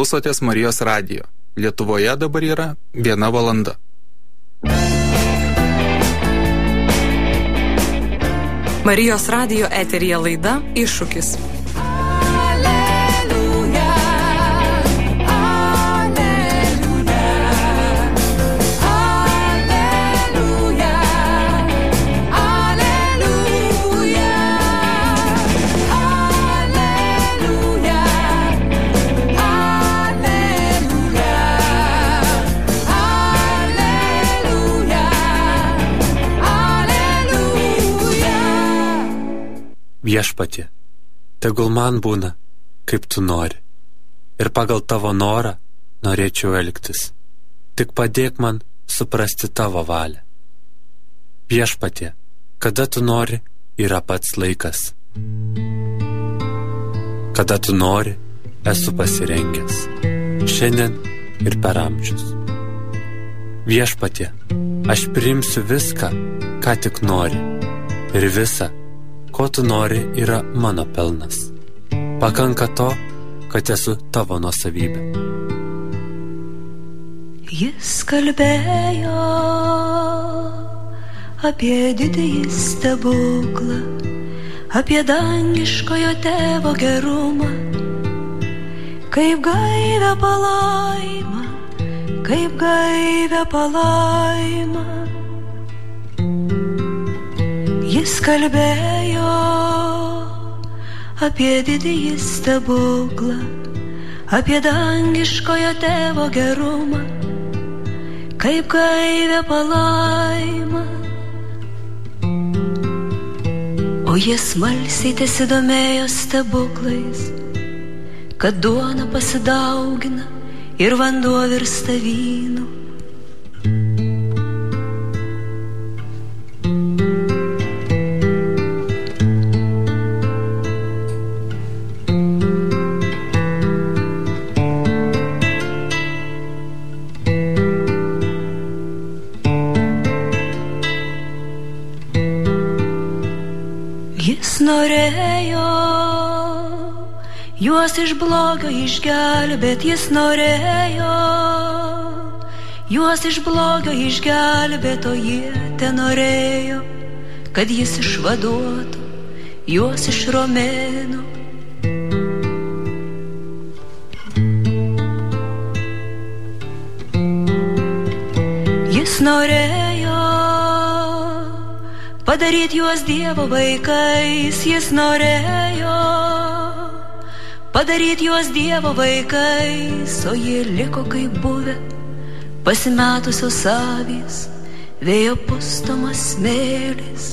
Klausotės Marijos radijo. Lietuvoje dabar yra 1 valanda. Marijos radijo eteryje laida Iššūkis. Viešpatie, tegul man būna, kaip tu nori, ir pagal tavo norą norėčiau elgtis. Tik padėk man suprasti tavo valią. Viešpatie, kada tu nori, yra pats laikas. Kada tu nori, esu pasirengęs. Šiandien ir per amžius. Viešpatie, aš priimsiu viską, ką tik nori, ir visa, ko tu nori, yra mano pelnas. Pakanka to, kad esu tavo nuosavybė. Jis kalbėjo apie didįjį stebuklą, apie dangiškojo tėvo gerumą, kaip gaivią palaimą, kaip gaivią palaimą. Jis kalbėjo apie didįjį stebuklą, apie dangiškojo tėvo gerumą, kaip gaivią palaimą. O jis smalsiai tesidomėjo stebuklais, kad duona pasidaugina ir vanduo virsta vynu. Norėjo juos iš blogio išgelbėt, jis norėjo juos iš blogio išgelbėt, o jie tenorėjo, kad jis išvaduotų juos iš romėnų. Jis norėjo padaryt juos Dievo vaikais, jis norėjo padaryt juos Dievo vaikais, o jie liko kaip buvę, pasimetusios avys, vėjo pustomas smėlis.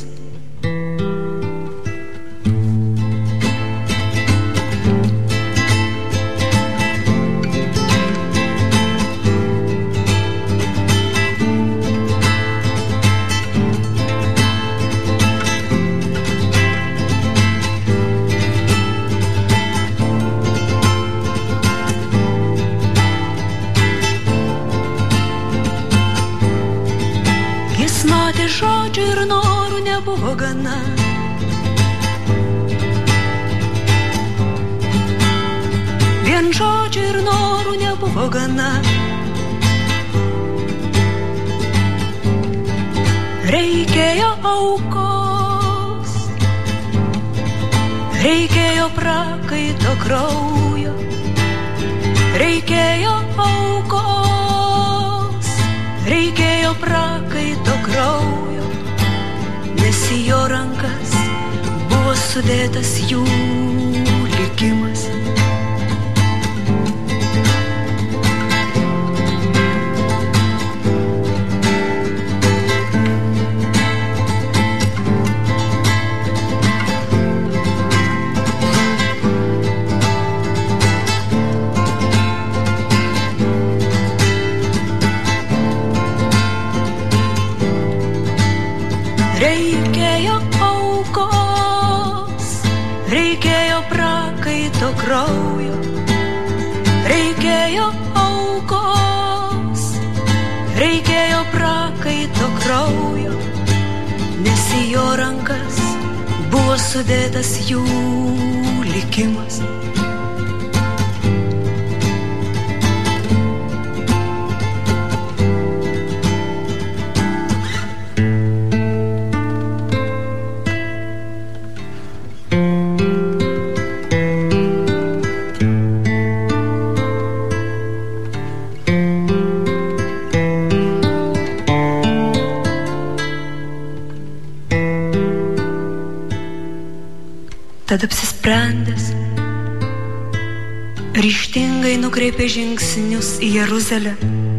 Žodžių ir norų nebuvo gana. Vien žodžių ir norų nebuvo gana. Reikėjo aukos, reikėjo prakaito kraujo, reikėjo aukos, reikėjo prakaito kraujo. Nes į jo rankas buvo sudėtas jų likimas. Reikėjo aukos, reikėjo prakaito kraujo, reikėjo aukos, reikėjo prakaito kraujo, nes į jo rankas buvo sudėtas jų likimas. Tad apsisprendęs, ryžtingai nukreipė žingsnius į Jeruzalę.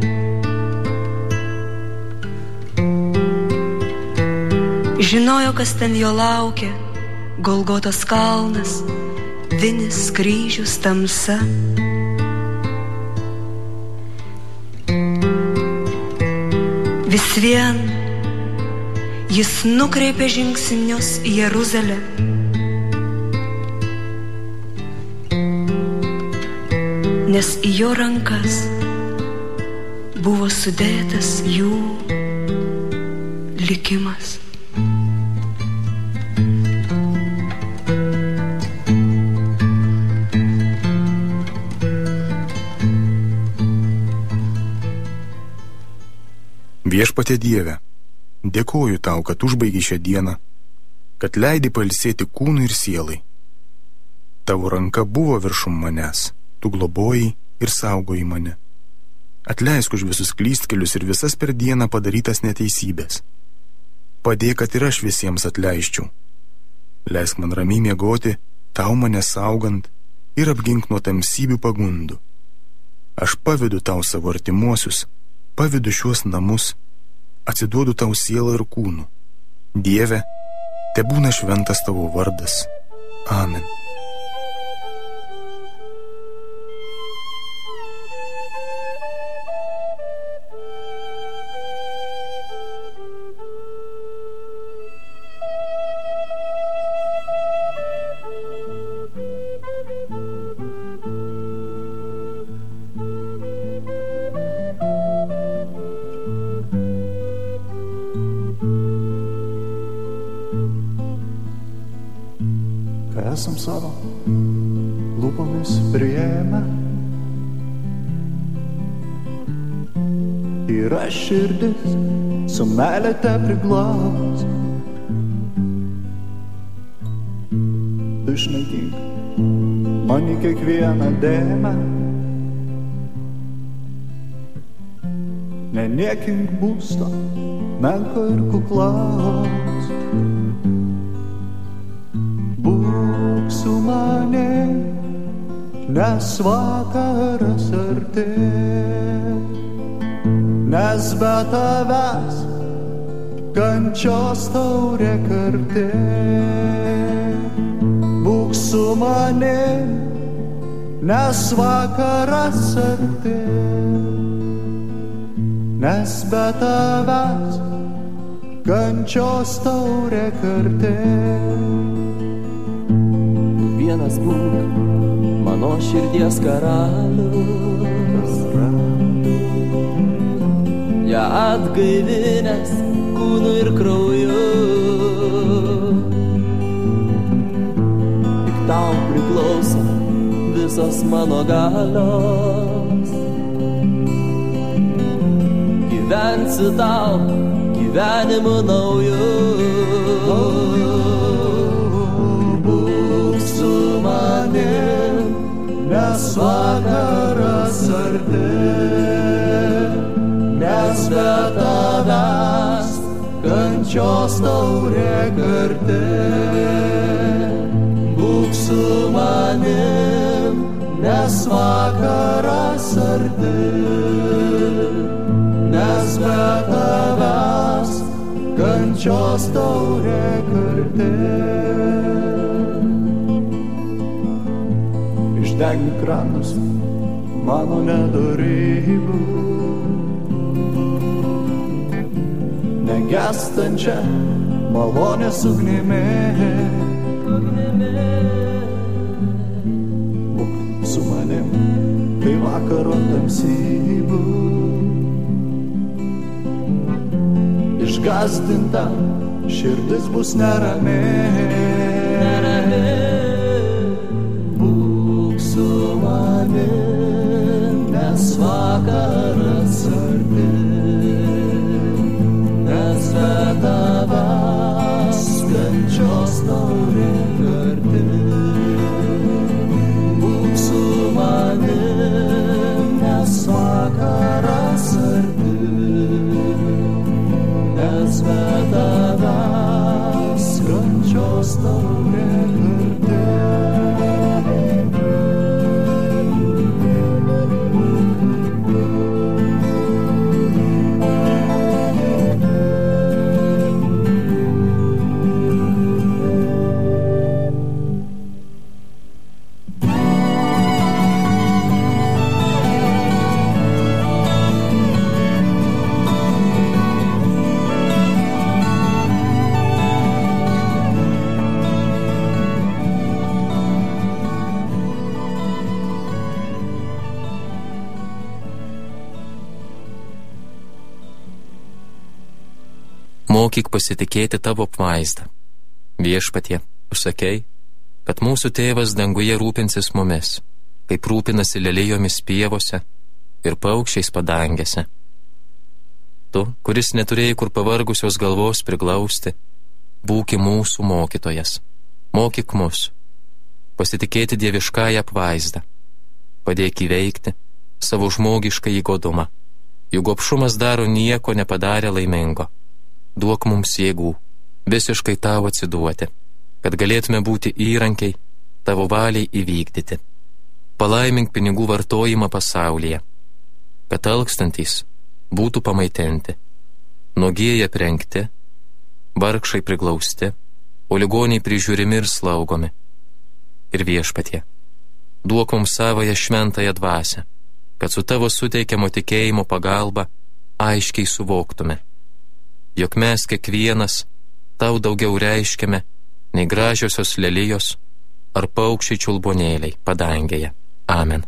Žinojo, kas ten jo laukia, Golgotos kalnas, vinis kryžius tamsa. Vis vien jis nukreipė žingsnius į Jeruzalę. Nes į jo rankas buvo sudėtas jų likimas. Viešpatie Dieve, dėkoju tau, kad užbaigi šią dieną, kad leidi pailsėti kūnui ir sielai. Tavo ranka buvo viršum manęs, tu globojai ir saugojai mane. Atleisk už visus klystkelius ir visas per dieną padarytas neteisybės. Padėk, kad ir aš visiems atleiščiau. Leisk man ramiai miegoti, tau mane saugant ir apgink nuo tamsybių pagundų. Aš pavedu tau savo artimuosius, pavedu šiuos namus, atsiduodu tau sielą ir kūnų. Dieve, tebūna šventas tavo vardas. Amen. Esam savo lūpomis priėmę, yra širdis su meile te priglaus. Išnaikyk man į kiekvieną dėmę, neniekink būsto menko ir kuklaus. Su manim, nes vakaras arti, nes be tavęs kančios taurė karti. Būk su manim, nes vakaras arti, nes be tavęs kančios taurė karti. Vienas būk mano širdies karalius, ją atgaivinęs kūnu ir krauju. Tik tau priklauso visos mano galios, gyvensiu tau gyvenimu nauju. Nes vakaras arti, nes be tavęs kančios taurė karti. Būk su manim, nes vakaras arti, nes be tavęs kančios taurė karti. Išdegink kranus mano nedorybių, negęstančią malonės ugnimi. Būk su manim, kai vakaro tamsybių, išgąsdinta širdis bus nerami. Nes vakaras arti, nes be tavęs kančios taurė karti. Būk su manim, nes vakaras arti, nes be tavęs kančios taurė karti. mokyk pasitikėti tavo apvaizdą. Viešpatie, tu sakei, kad mūsų tėvas danguje rūpinsis mumis, kaip rūpinasi lelijomis pievose ir paukščiais padangėse. Tu, kuris neturėjai kur pavargusios galvos priglausti, būki mūsų mokytojas. Mokyk mus pasitikėti dieviškąją apvaizdą. Padėk įveikti savo žmogiškąjį godumą. Juk gobšumas daro nieko nepadarę laimingo. Duok mums jėgų visiškai tau atsiduoti, kad galėtume būti įrankiai tavo valiai įvykdyti. Palaimink pinigų vartojimą pasaulyje, kad alkstantys būtų pamaitinti, nuogieji aprengti, vargšai priglausti, o ligoniai prižiūrimi ir slaugomi. Ir Viešpatie, duok mums savąją šventąją dvasią, kad su tavo suteikiamo tikėjimo pagalba aiškiai suvoktume, jog mes kiekvienas tau daugiau reiškiame nei gražiosios lelijos ar paukščiai čiulbonėliai padangėje. Amen.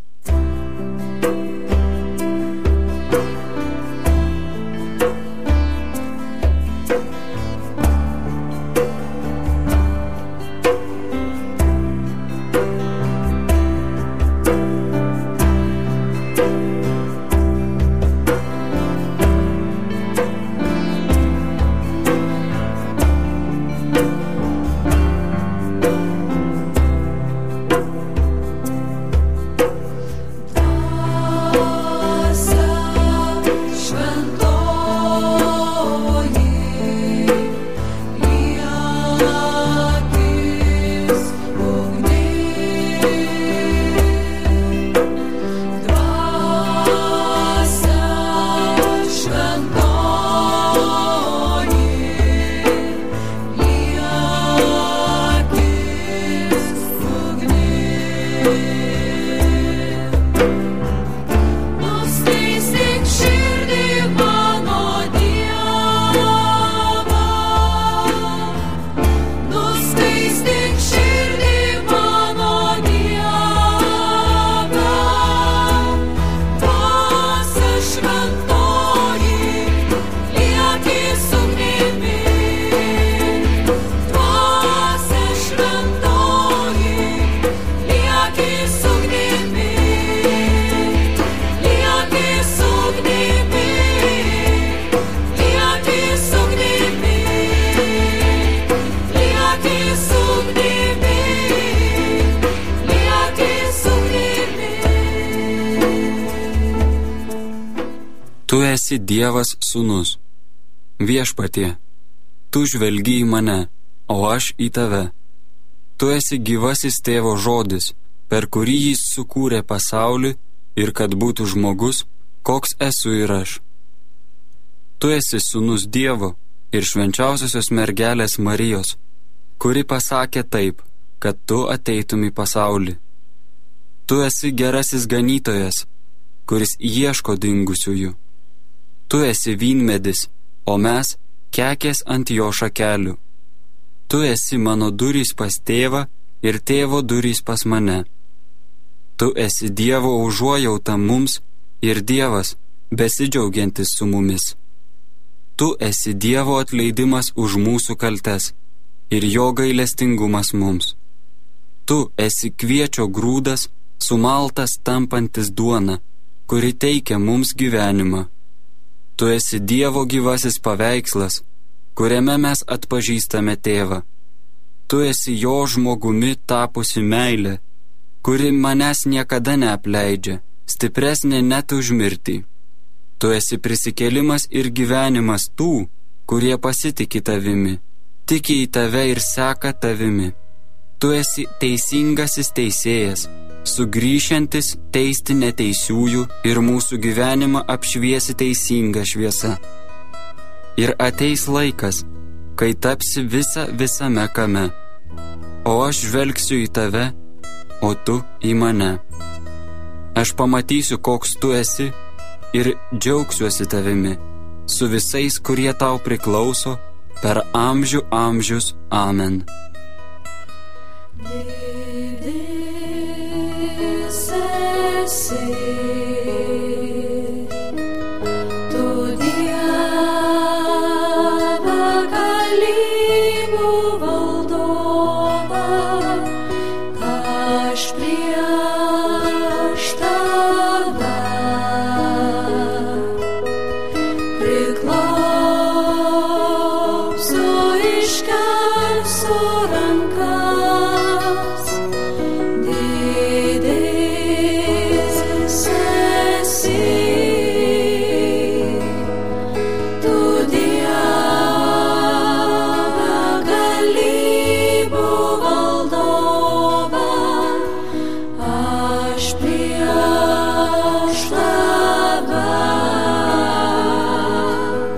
Tu esi Dievas sūnus. Viešpatie, tu žvelgi į mane, o aš į tave. Tu esi gyvasis tėvo žodis, per kurį jis sukūrė pasaulį ir kad būtų žmogus, koks esu ir aš. Tu esi sūnus Dievo ir švenčiausiosios mergelės Marijos, kuri pasakė taip, kad tu ateitum į pasaulį. Tu esi gerasis ganytojas, kuris ieško dingusiųjų. Tu esi vynmedis, o mes kekės ant jo šakelių. Tu esi mano durys pas tėvą ir tėvo durys pas mane. Tu esi Dievo užuojauta mums ir Dievas, besidžiaugiantis su mumis. Tu esi Dievo atleidimas už mūsų kaltes ir jo gailestingumas mums. Tu esi kviečio grūdas, sumaltas tampantis duona, kuri teikia mums gyvenimą. Tu esi Dievo gyvasis paveikslas, kuriame mes atpažįstame tėvą. Tu esi jo žmogumi tapusi meilė, kuri manęs niekada neapleidžia, stipresnė net už mirtį. Tu esi prisikėlimas ir gyvenimas tų, kurie pasitiki tavimi, tiki į tave ir seka tavimi. Tu esi teisingasis teisėjas, sugrįšiantis teisti neteisiųjų ir mūsų gyvenimą apšviesi teisinga šviesa. Ir ateis laikas, kai tapsi visame kame, o aš žvelgsiu į tave, o tu į mane. Aš pamatysiu, koks tu esi ir džiaugsiuosi tavimi, su visais, kurie tau priklauso, per amžių amžius. Amen. Tu Dieve priklauso, iškelsiu rankas. Didysis esi, tu Dieve galybių valdove, aš prieš tave.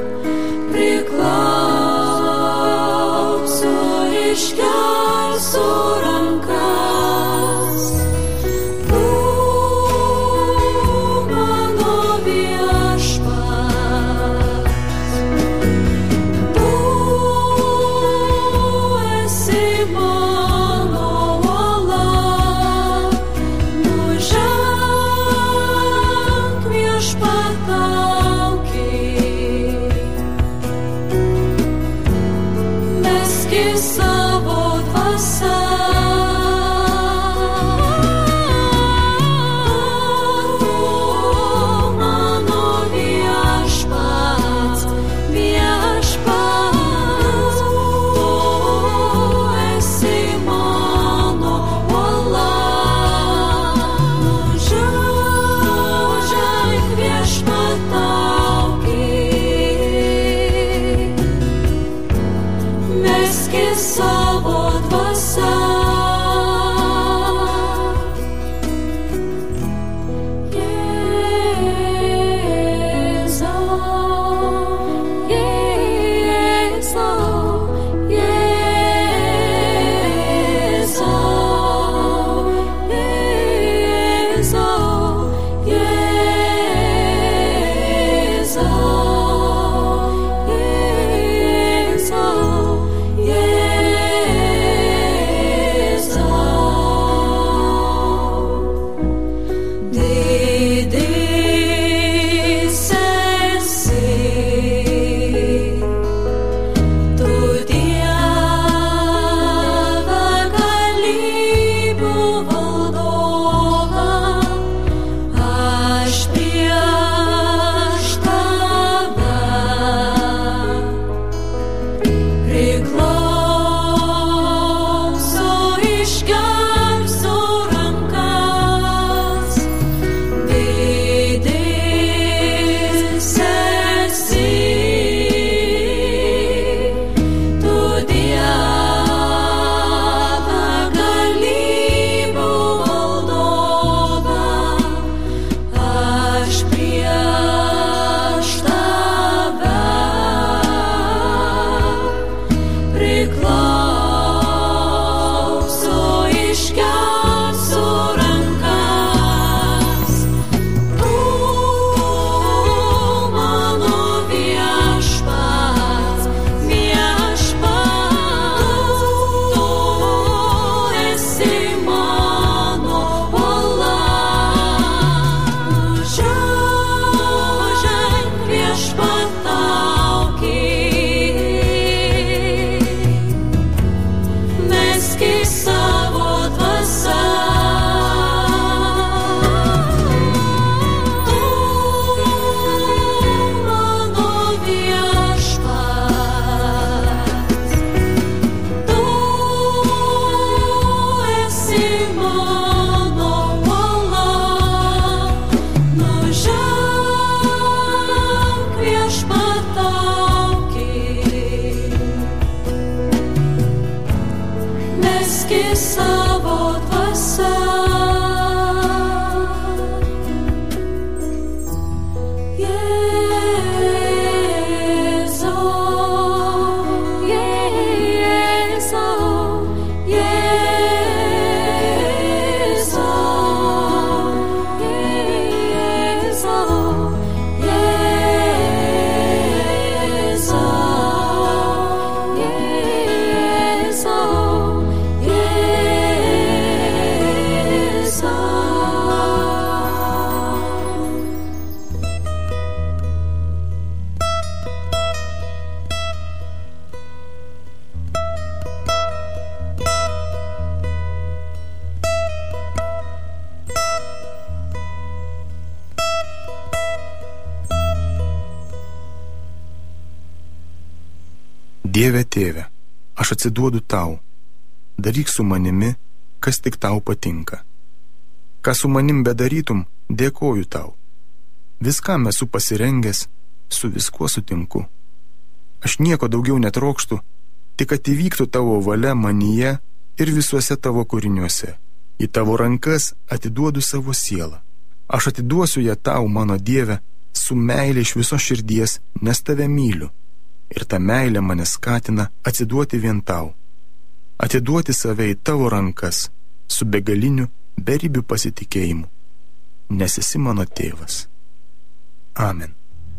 Dieve tėve, aš atsiduodu tau, daryk su manimi, kas tik tau patinka. Ką su manim bedarytum, dėkoju tau. Viskam esu pasirengęs, su viskuo sutinku. Aš nieko daugiau netrokštu, tik kad įvyktų tavo valia manyje ir visuose tavo kūriniuose. Į tavo rankas atiduodu savo sielą. Aš atiduosiu ją tau, mano Dieve, su meilė iš viso širdies, nes tave myliu. Ir ta meilė mane skatina atsiduoti vien tau. Atiduoti save į tavo rankas su begaliniu, beribiu pasitikėjimu. Nes esi mano tėvas. Amen.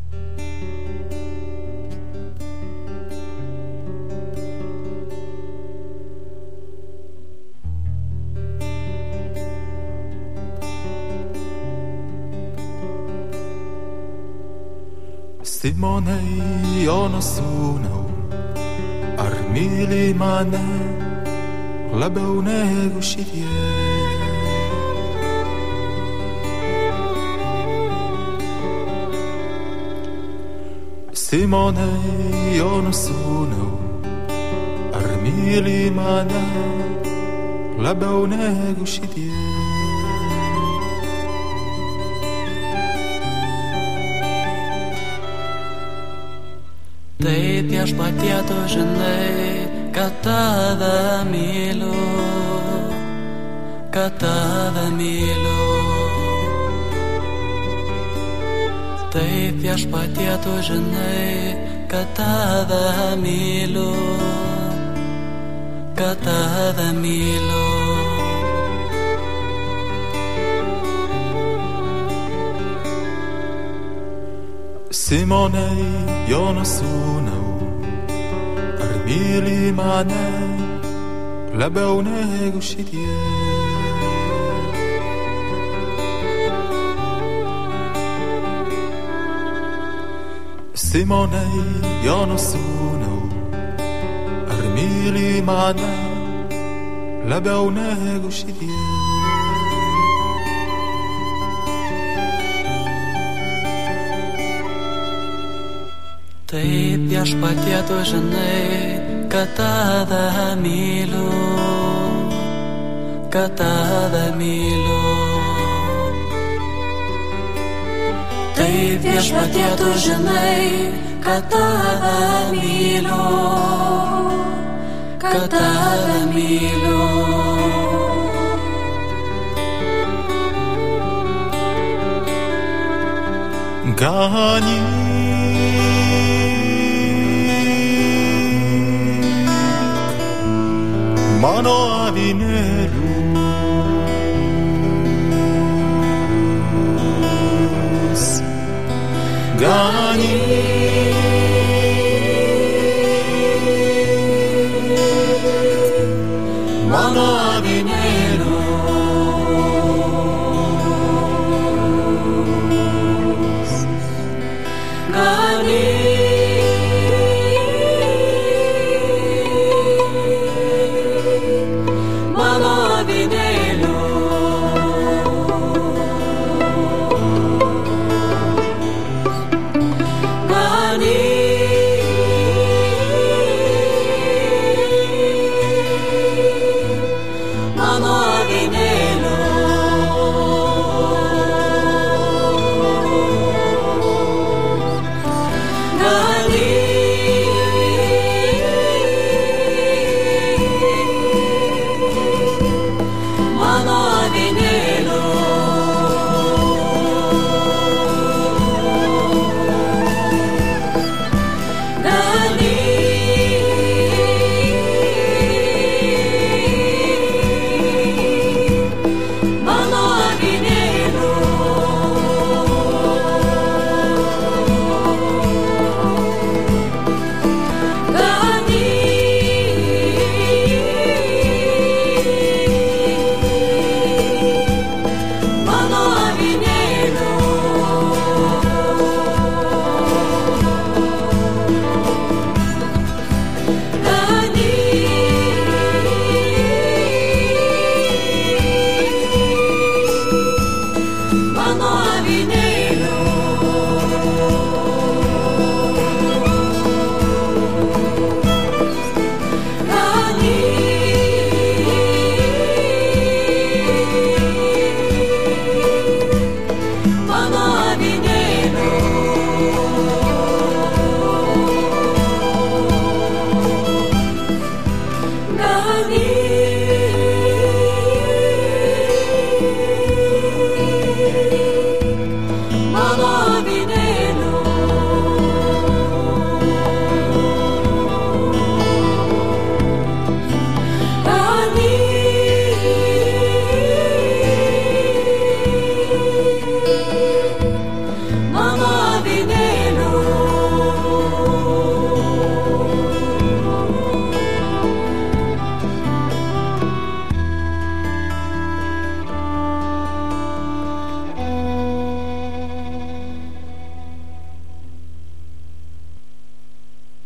Simonai, Jono sūnau, ar myli mane labiau negu šitie? Simonai, Jono sūnau, ar myli mane labiau negu šitie? Taip viešpatie tu žinai, kad tave myliu, kad tave myliu. Taip viešpatie tu žinai, kad tave myliu, kad tave myliu. Simonai, Jono sūnau, ar myli mane labiau negu šitie? Simonai, Jono sūnau, ar myli mane labiau negu šitie? Taip viešpatie tu žinai, kad tave myliu, kad tave myliu. Taip viešpatie tu žinai, kad tave myliu, kad tave myliu. Ganyk mano avinėlius, ganyk mano avinėlius, ganyk mano avinėlius.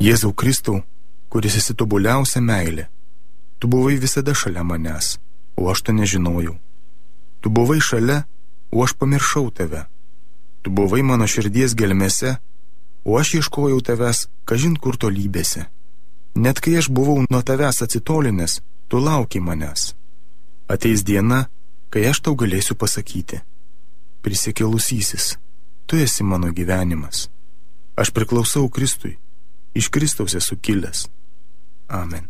Jėzau Kristau, kuris esi tobuliausia meilė, tu buvai visada šalia manęs, o aš to nežinojau. Tu buvai šalia, o aš pamiršau tave. Tu buvai mano širdies gelmėse, o aš ieškojau tavęs kažin kur tolybėse. Net kai aš buvau nuo tavęs atsitolinęs, tu lauki manęs. Ateis diena, kai aš tau galėsiu pasakyti: prisikėlusysis, tu esi mano gyvenimas. Aš priklausau Kristui, iš Kristaus esu kilęs. Amen.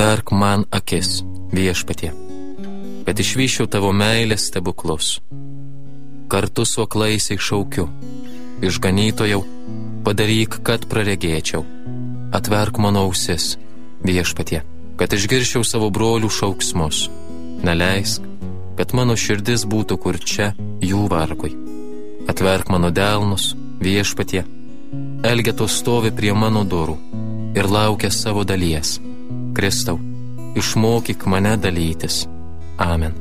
atverk man akis, Viešpatie, kad išvyščiau tavo meilės stebuklus. Kartu su aklaisiais šaukiu, Išganytojau, padaryk, kad praregėčiau. Atverk mano ausis, Viešpatie, kad išgirščiau savo brolių šauksmus. Neleisk, kad mano širdis būtų kurčia jų vargui. Atverk mano delnus, Viešpatie, Elgetos stovi prie mano durų ir laukia savo dalies. Kristau, išmokyk mane dalytis. Amen.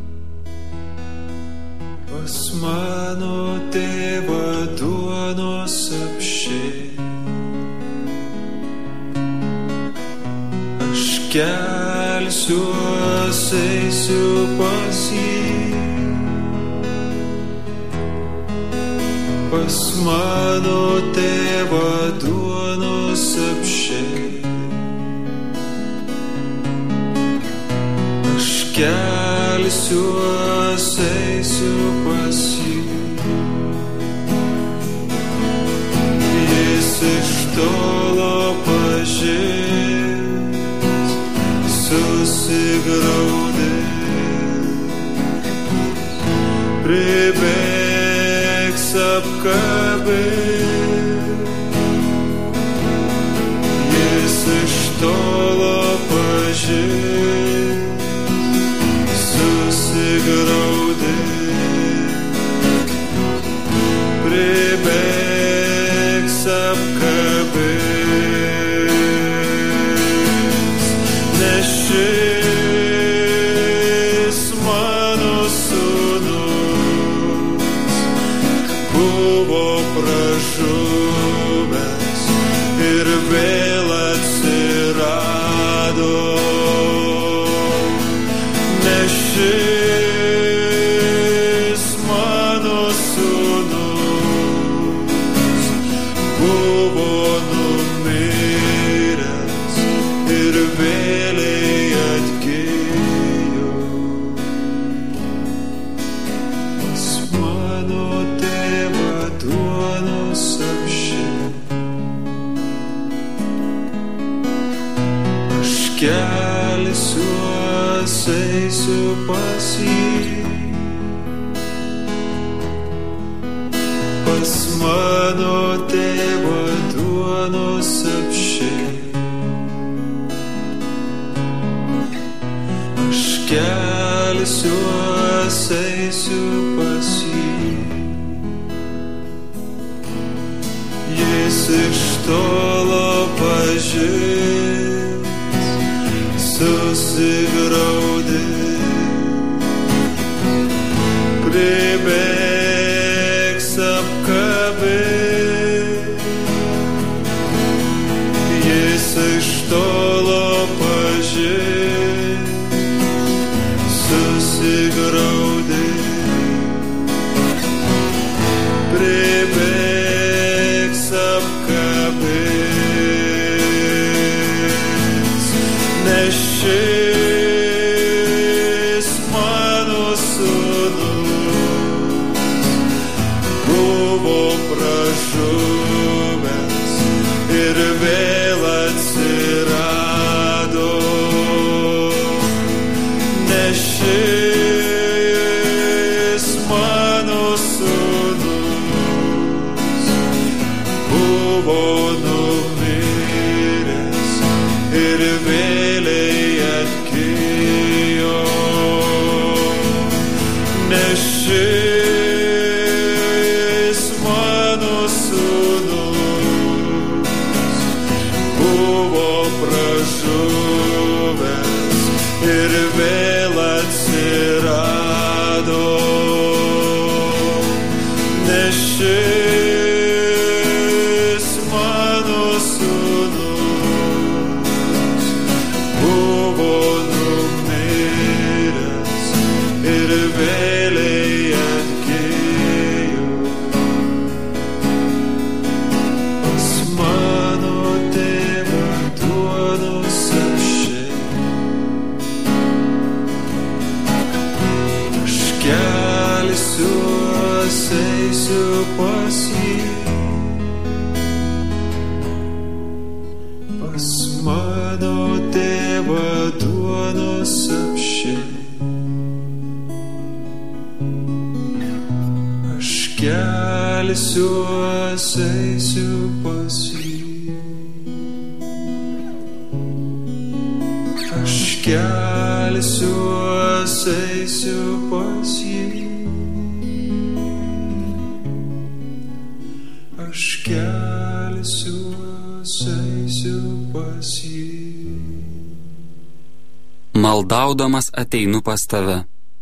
Pas mano tėvą duonos apsčiai, aš kelsiuos, eisiu pas jį. Pas mano tėvą duonos apsčiai, aš kelsiuos, eisiu pas jį. Jis iš tolo pažins, susigraudins, pribėgs apkabins. Jis iš tolo pažins, susigraudins, pribėgs apkabins. Nes šis mano sūnus buvo pražuvęs ir vėl atsirado. Nes šis mano sūnus buvo numiręs ir vėliai atgijo. Pas mano tėvą duonos apsčiai, aš kelsiuos, eisiu pas jį. Pas mano tėvą duonos apsčiai, aš kelsiuos, eisiu pas jį. Jis iš tolo pažins, susigraudins, pribėgs apkabins. Jis iš tolo pažins, susigraudins, pribėgs apkabins. Nes šis mano sūnus buvo pražuvęs ir vėl atsirado. Nes šis mano sūnus buvo numiręs ir vėliai atgijo. Nes šis mano sūnus buvo pražuvęs ir vėl atsirado. Nes šis mano sūnus buvo numiręs ir vėliai atgijo. Pas mano tėvą duonos apsčiai, aš kelsiuos, eisiu pas jį. Pas mano tėvą paduonos apšiai. Aš kelsiuos, eisiu pas jį. Aš kelsiuos, eisiu pas jį. Aš kelsiuos, eisiu pas jį. Maldaudamas ateinu pas tave.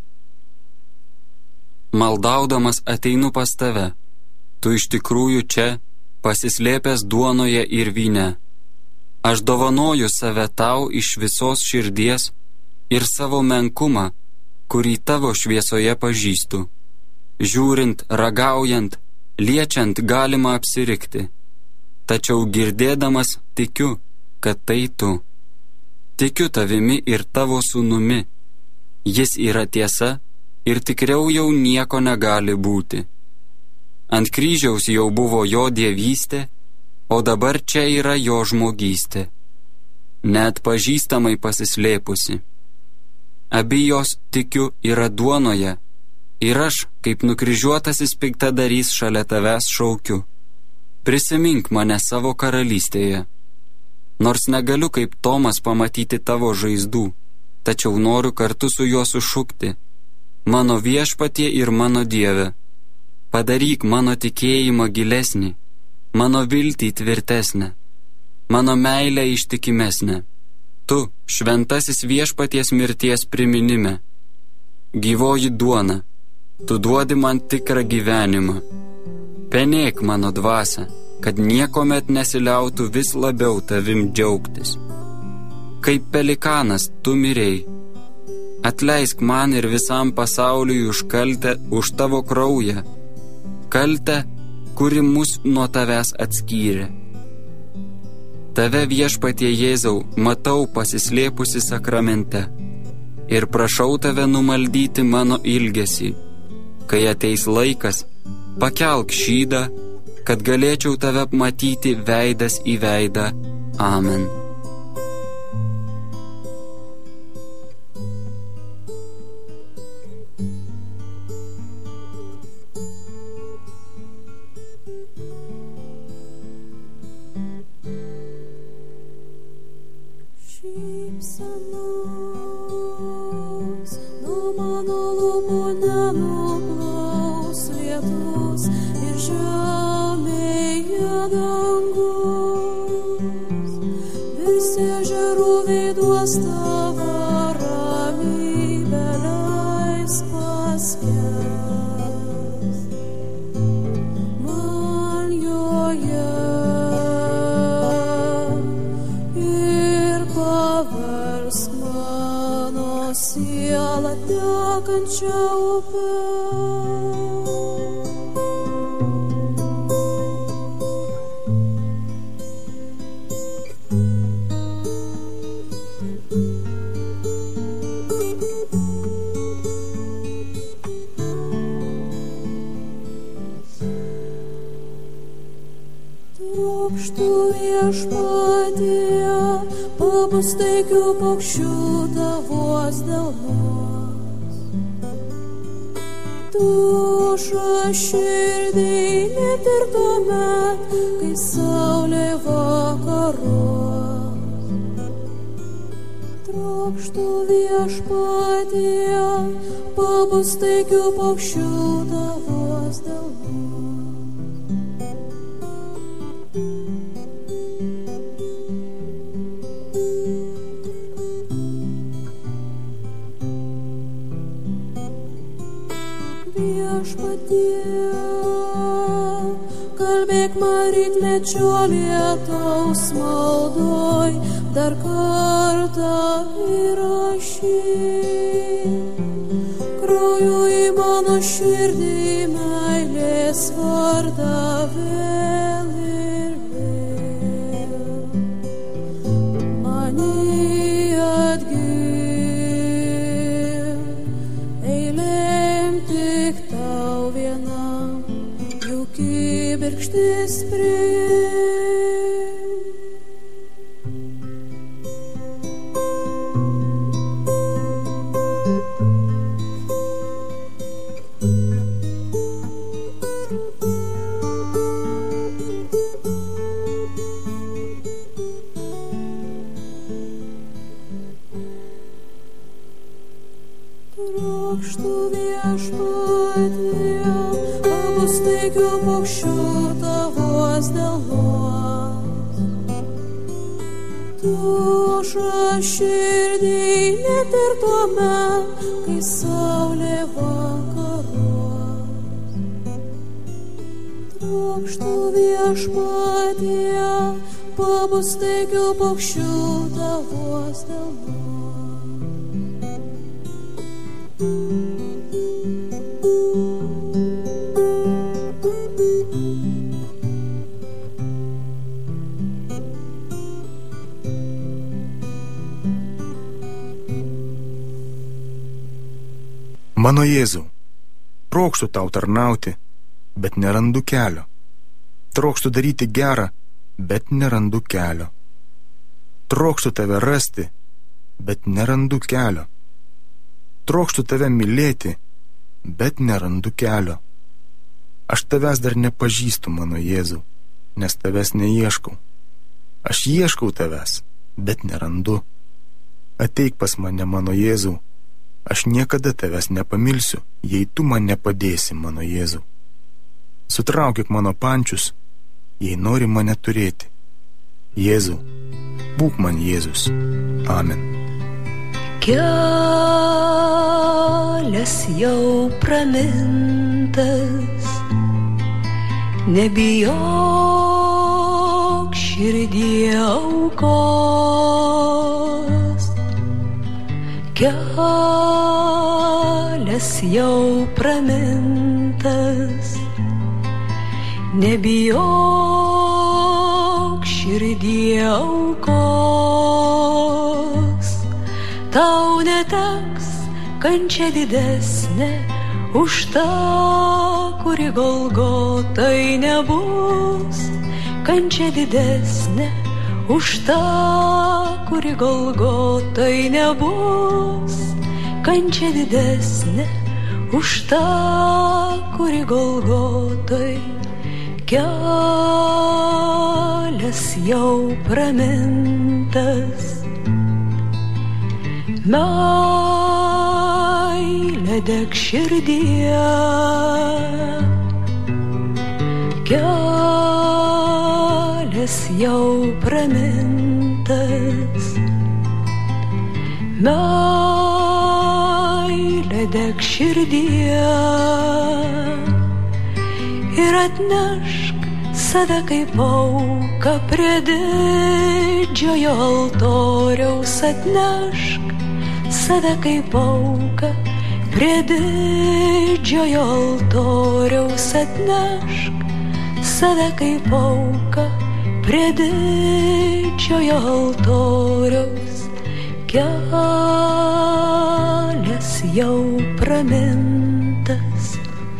Maldaudamas ateinu pas tave. Tu iš tikrųjų čia, pasislėpęs duonoje ir vyne. Aš dovanoju save tau iš visos širdies ir savo menkumą, kurį tavo šviesoje pažįstu. Žiūrint, ragaujant, liečiant galima apsirikti. Tačiau girdėdamas tikiu, kad tai tu. Tikiu tavimi ir tavo sūnumi. Jis yra tiesa ir tikriau jau nieko negali būti. Ant kryžiaus jau buvo jo dievystė, o dabar čia yra jo žmogystė. Net pažįstamai pasislėpusi. Abi jos, tikiu, yra duonoje, ir aš, kaip nukryžiuotasis piktadarys šalia tavęs šaukiu. Prisimink mane savo karalystėje. Nors negaliu kaip Tomas pamatyti tavo žaizdų, tačiau noriu kartu su juo sušukti: mano viešpatie ir mano Dieve, padaryk mano tikėjimą gilesnį, mano viltį tvirtesnę, mano meilę ištikimesnę. Tu, šventasis viešpaties mirties priminime, gyvoji duona, tu duodi man tikrą gyvenimą. Penėk mano dvasią, kad niekomet nesiliautų vis labiau tavim džiaugtis. Kaip pelikanas tu mirei. Atleisk man ir visam pasauliui už kaltę, už tavo kraują, kaltę, kuri mus nuo tavęs atskyrė. Tave, viešpatie Jėzau, matau pasislėpusi sakramente ir prašau tave numaldyti mano ilgesį. Kai ateis laikas, pakelk šydą, kad galėčiau tave matyti veidas į veidą. Amen. Šypsenos nuo mano lūpų nenuplaus lietus ir žemėje dangus. Visi ežerų veiduos tavo ramybę leis paskęst. Man joje ir pavers mano sielą tekančią upę. Trokštu viešpatie, pabustaikių paukščių tavos delnos. Tuša širdį net ir tuomet, kai saulė vakaruos. Trokštu viešpatie, pabustaikių paukščių tavos delnos. Viešpatie, kalbėk man rytmečio lietaus maldoj, dar kartą įrašyk krauju į mano širdį meilės vardą vėl ir vėl. Many atgyk, eilėm tik tau vienam, jų kibirkštis priimk. paukščių tavos delnos. Tu širdį net ir tuomet, kai saulė vakaruos. Trokštu viešpatie, pabustaigių paukščių tavos delnos. Mano Jėzau, trokštu tau tarnauti, bet nerandu kelio. Trokštu daryti gerą, bet nerandu kelio. Trokštu tave rasti, bet nerandu kelio. Trokštu tave mylėti, bet nerandu kelio. Aš tavęs dar nepažįstu, mano Jėzau, nes tavęs neieškau. Aš ieškau tavęs, bet nerandu. Ateik pas mane, mano Jėzau. Aš niekada tavęs nepamilsiu, jei tu man nepadėsi, mano Jėzau. Sutraukik mano pančius, jei nori mane turėti. Jėzau, būk man Jėzus. Amen. Kelias jau pramintas, nebijok širdie aukos. Kelias jau pramintas, nebijok širdie aukos. Tau neteks kančia didesnė už tą, kuri Golgotai nebus. Kančia didesnė už tą, kuri Golgotai nebus. Kančia didesnė už tą, kuri Golgotai. Kelias jau pramintas, meilė deg širdyje. Kelias jau pramintas, meilė deg širdyje. Ir atnešk save kaip auką prie didžiojo altoriaus. Atnešk save kaip auką prie didžiojo altoriaus. Atnešk save kaip auką prie didžiojo altoriaus. Kelias jau pramintas.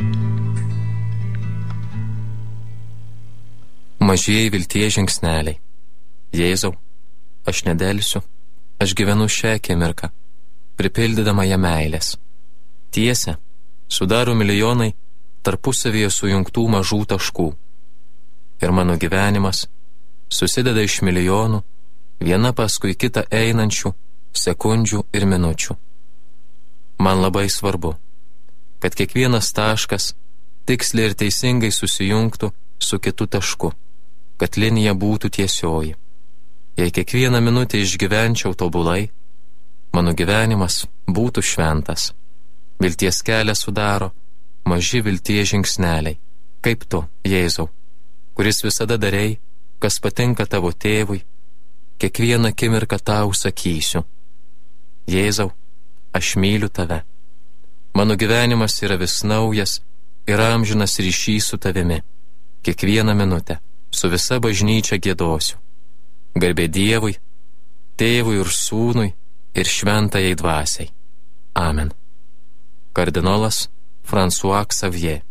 Mažieji vilties žingsneliai. Jėzau, aš nedelsiu, aš gyvenu šią akimirką, pripildydama ją meilės. Tiesa, sudaro milijonai tarpusavyje sujungtų mažų taškų. Ir mano gyvenimas susideda iš milijonų, viena paskui kitą einančių sekundžių ir minučių. Man labai svarbu, kad kiekvienas taškas tiksliai ir teisingai susijungtų su kitu tašku, kad linija būtų tiesioji. Jei kiekvieną minutę išgyvenčiau tobulai, mano gyvenimas būtų šventas. Vilties kelią sudaro maži vilties žingsneliai, kaip tu, Jėzau, kuris visada darei, kas patinka tavo tėvui. Kiekvieną akimirką tau sakysiu: Jėzau, aš myliu tave. Mano gyvenimas yra vis naujas ir amžinas ryšys su tavimi. Kiekvieną minutę su visa bažnyčia giedosiu: garbė Dievui, Tėvui ir Sūnui ir Šventajai Dvasiai. Amen. Kardinolas François Xavier.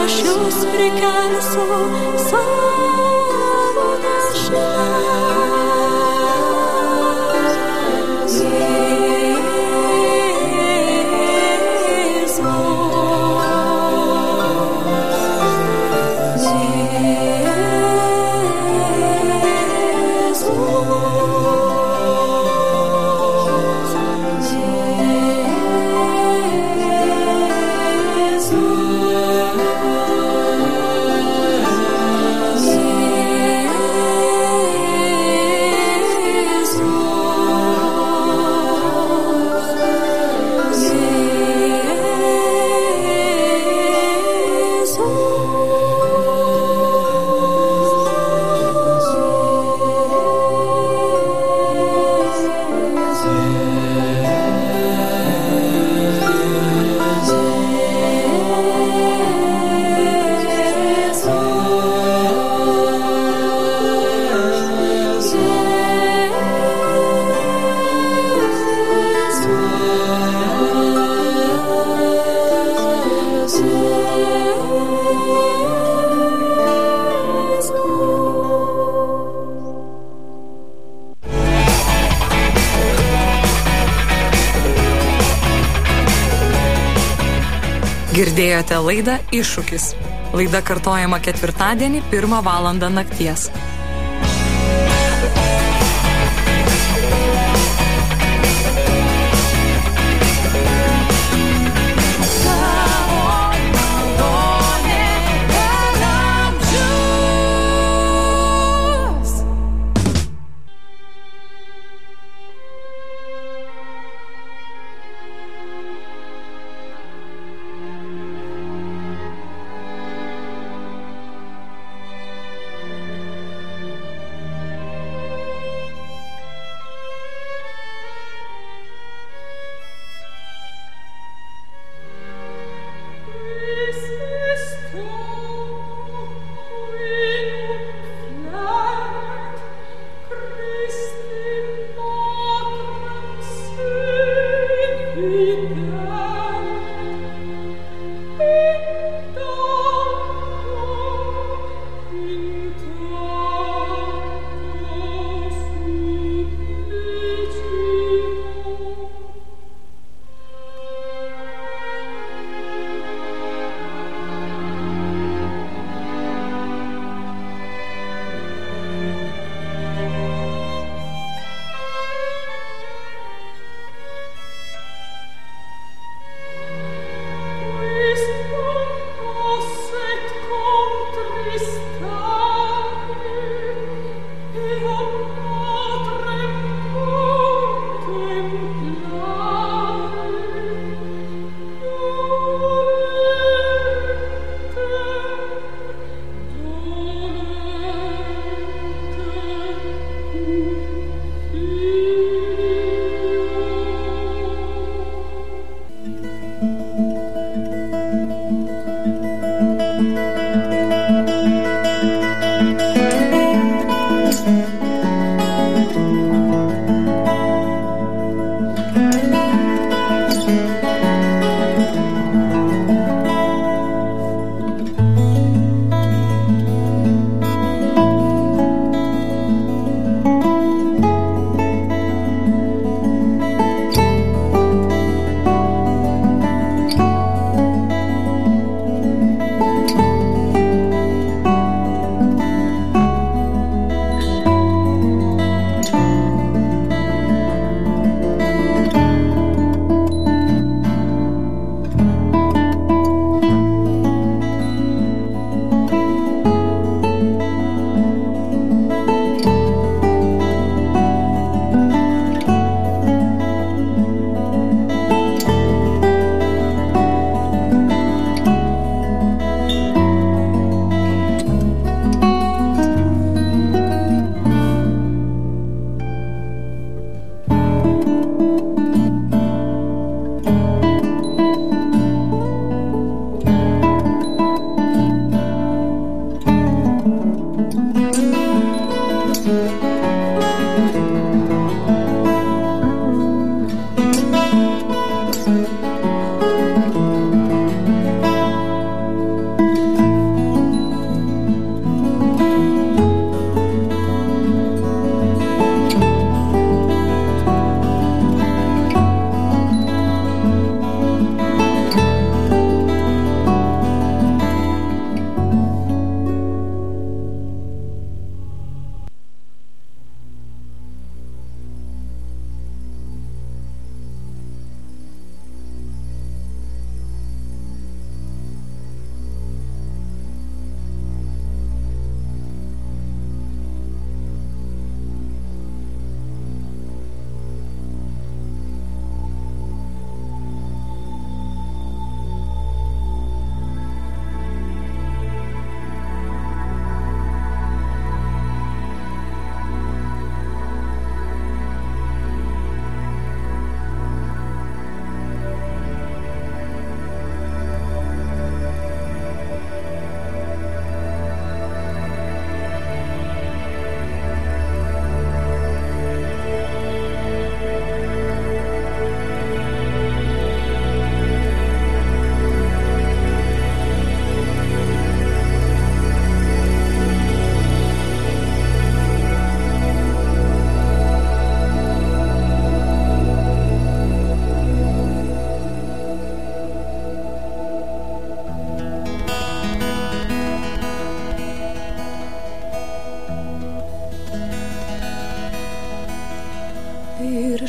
aš jūs prikelsiu savo našlę. Girdėjote laidą Iššūkis. Laida kartojama ketvirtadienį 1 valandą nakties.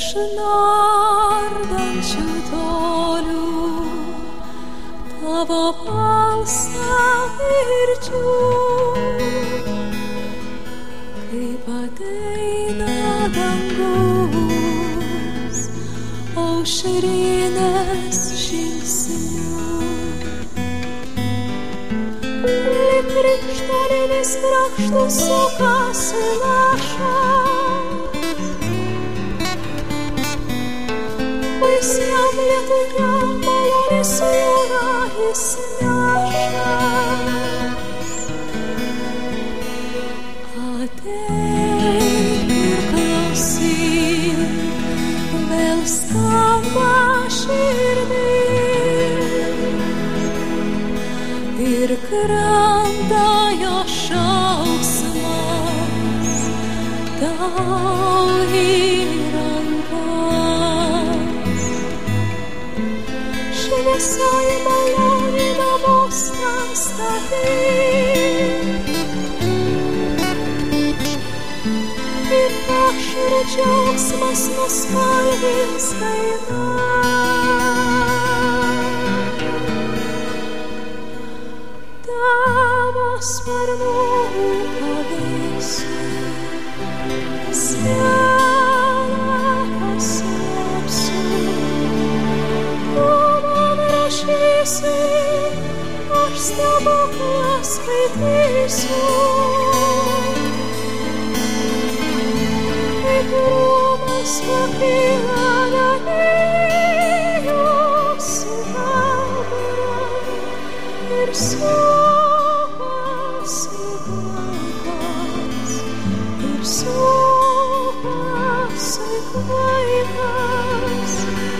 nardančių tolių, tavo balsą girdžiu, kaip ateina dangus, aušrinės žingsniu. Lyg krikštolinis krakštus sukasi lašas, baisiam lietuje malonės jūra jis nešas. Ateik ir klausyk, vėl skamba širdis, ir krenta jo šauksmas tau į rankas. Šviesioji malonė namus tam statyk, ir ašarų džiaugsmas nuspalvins dainas. Tavo sparnų pavėsiu sielą paslėpsiu, tu man rašysi, aš stebuklą skaitysiu. Kaip rūmas pakyla Galilėjos vakarą, ir sukasi laikas, ir sukasi laikas,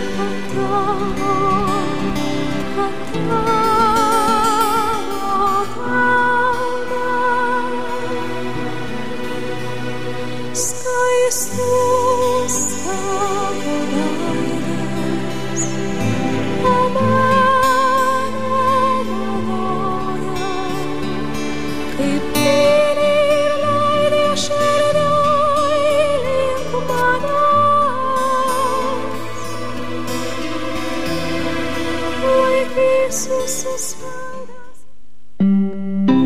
skaistus tavo veidas, o mano malonė, kaip